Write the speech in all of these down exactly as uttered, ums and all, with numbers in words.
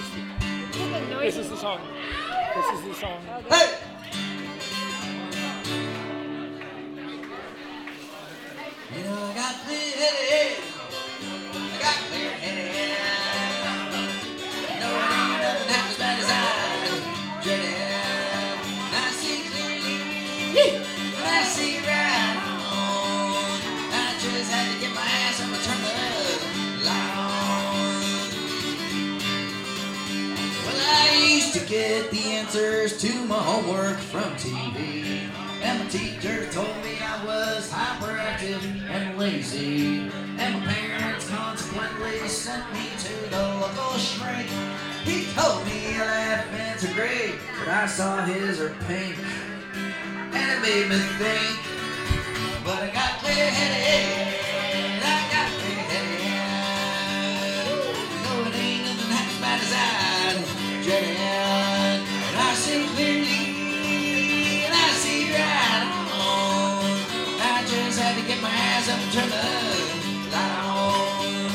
This is the song. This is the song. Hey! You know I got clear headed. I got clear headed. No, it ain't nothing half as bad as I dreaded. I see clearly. I see right on. I just had to get my ass up and turn the light on. Well, I used to get the answers to my homework from T V. And my teacher told me I was hyperactive and lazy. And my parents consequently sent me to the local shrink. He told me elephants are great, but I saw his are pink. And it made me think, but I got clear-headed. I got clear-headed. No, it ain't nothing half as bad as I dreaded. And I see clearly. Had to get my ass up and turn the light on.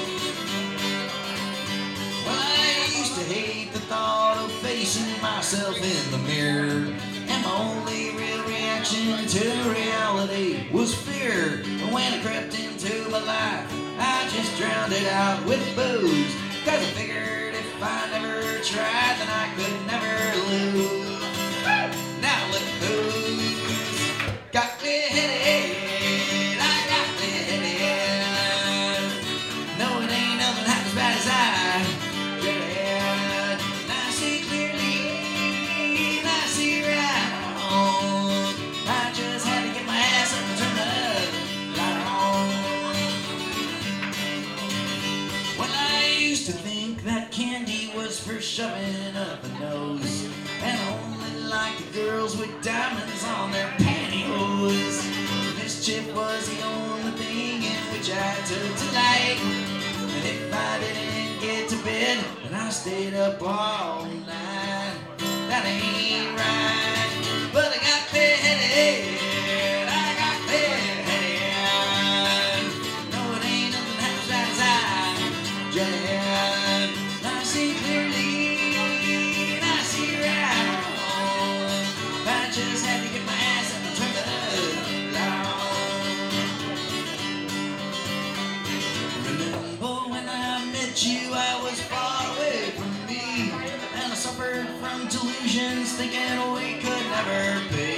Well, I used to hate the thought of facing myself in the mirror. And my only real reaction to reality was fear. And when it crept into my life, I just drowned it out with booze. Cause I figured if I never tried, then I could never lose. Now look who's got clear-headed. For shoving up a nose, and only like the girls with diamonds on their pantyhose. Mischief was the only thing in which I took delight. And if I didn't get to bed, then I stayed up all night. That ain't right, but I got clear-headed. I got clear-headed. No, it ain't nothing half as bad as I dreaded. I see clearly. Just had to get my ass up and turn the light on. Remember when I met you, I was far away from me, and I suffered from delusions, thinking we could never be.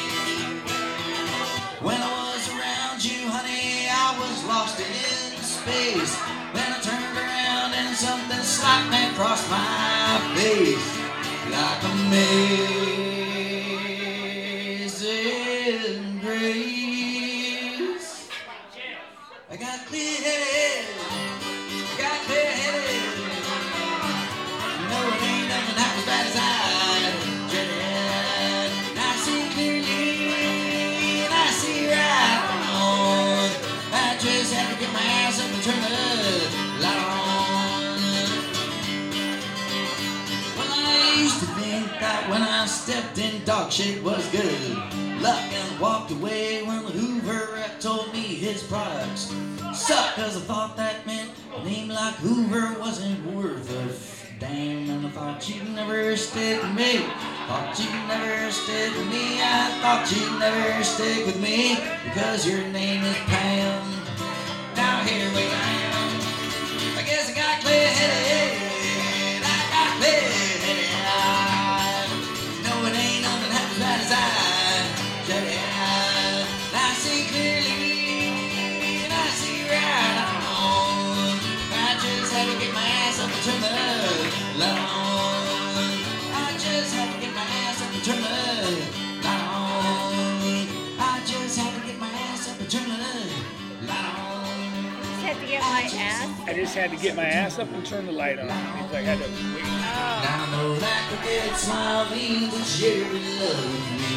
When I was around you, honey, I was lost in space. Then I turned around and something slapped me across my face like a maze. Grace. I got clear-headed. I got clear-headed. No, it ain't nothing half as bad as I dreaded. I see clearly, and I see right on. I just had to get my ass up and turn the light on. Well, I used to think that when I stepped in, dog shit was good luck, and walked away when the Hoover rep told me his products suck. Cause I thought that meant a name like Hoover wasn't worth a damn. And I thought you'd never stick with me. Thought you'd never stick with me. I thought you'd never stick with me because your name is Pam. Now here we am. I guess I got clear-headed. I got clear-headed. No, it ain't nothing half as bad as I. I see clearly, and I see right on. I just had to get my ass up and turn the light on. I just had to get my ass up and turn the light on. I just had to get my ass up and turn the light on. Just had to get my ass. I just had to get my ass up and turn the light on. Means I had to wait. Now I know that the dead smile means that you love me.